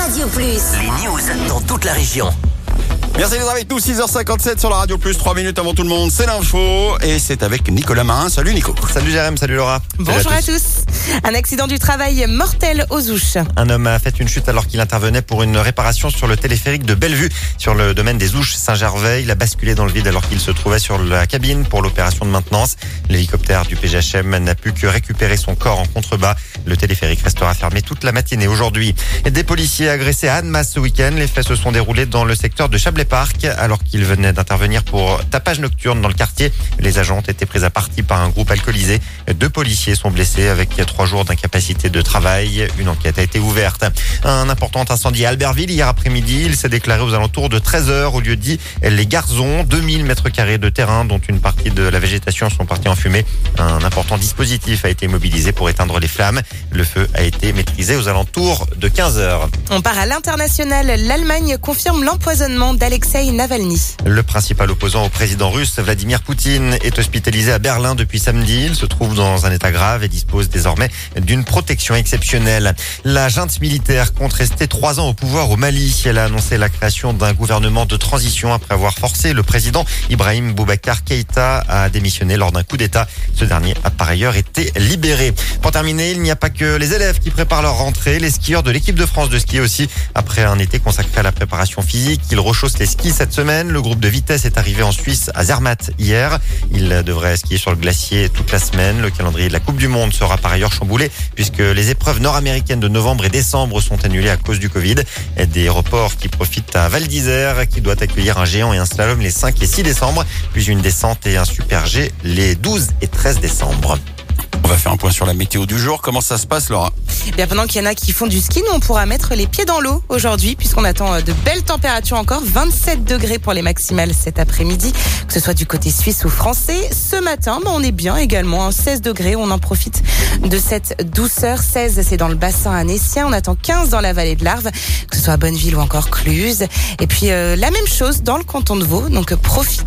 Radio Plus. Les news dans toute la région. Merci d'être avec nous, 6h57 sur la Radio Plus, 3 minutes avant tout le monde, c'est l'info et c'est avec Nicolas Marin. Salut Nico. Salut Jérém, salut Laura. Bonjour à tous. Un accident du travail mortel aux Ouches. Un homme a fait une chute alors qu'il intervenait pour une réparation sur le téléphérique de Bellevue, sur le domaine des Ouches Saint-Gervais. Il a basculé dans le vide alors qu'il se trouvait sur la cabine pour l'opération de maintenance. L'hélicoptère du PGHM n'a pu que récupérer son corps en contrebas. Le téléphérique restera fermé toute la matinée aujourd'hui. Des policiers agressés à Annemasse ce week-end. Les faits se sont déroulés dans le secteur de Chablais-Parc alors qu'ils venaient d'intervenir pour tapage nocturne dans le quartier. Les agents ont été pris à partie par un groupe alcoolisé. 2 policiers sont blessés avec 3 jours d'incapacité de travail. Une enquête a été ouverte. Un important incendie à Albertville hier après-midi. Il s'est déclaré aux alentours de 13h au lieu dit Les Garzons. 2000 mètres carrés de terrain dont une partie de la végétation sont partis en fumée. Un important dispositif a été mobilisé pour éteindre les flammes. Le feu a été maîtrisé aux alentours de 15h. On part à l'international. L'Allemagne confirme l'empoisonnement d'Alexeï Navalny. Le principal opposant au président russe, Vladimir Poutine, est hospitalisé à Berlin depuis samedi. Il se trouve dans un état grave et dispose désormais d'une protection exceptionnelle. La junte militaire compte rester 3 ans au pouvoir au Mali. Elle a annoncé la création d'un gouvernement de transition après avoir forcé le président Ibrahim Boubacar Keïta à démissionner lors d'un coup d'État. Ce dernier a par ailleurs été libéré. Pour terminer, il n'y a pas que les élèves qui préparent leur rentrée. Les skieurs de l'équipe de France de ski aussi. Après un été consacré à la préparation physique, ils rechaussent les skis cette semaine. Le groupe de vitesse est arrivé en Suisse à Zermatt hier. Il devrait skier sur le glacier toute la semaine. Le calendrier de la Coupe du Monde sera par ailleurs chamboulé puisque les épreuves nord-américaines de novembre et décembre sont annulées à cause du Covid. Des reports qui profitent à Val d'Isère qui doit accueillir un géant et un slalom les 5 et 6 décembre, puis une descente et un super G les 12 et 13 décembre. On va faire un point sur la météo du jour. Comment ça se passe, Laura? Bien, pendant qu'il y en a qui font du ski, nous on pourra mettre les pieds dans l'eau aujourd'hui puisqu'on attend de belles températures encore. 27 degrés pour les maximales cet après-midi, que ce soit du côté suisse ou français. Ce matin, on est bien également, 16 degrés. On en profite de cette douceur. 16, c'est dans le bassin annécien. On attend 15 dans la vallée de l'Arve, que ce soit à Bonneville ou encore Cluse. Et puis la même chose dans le canton de Vaud. Donc profitez.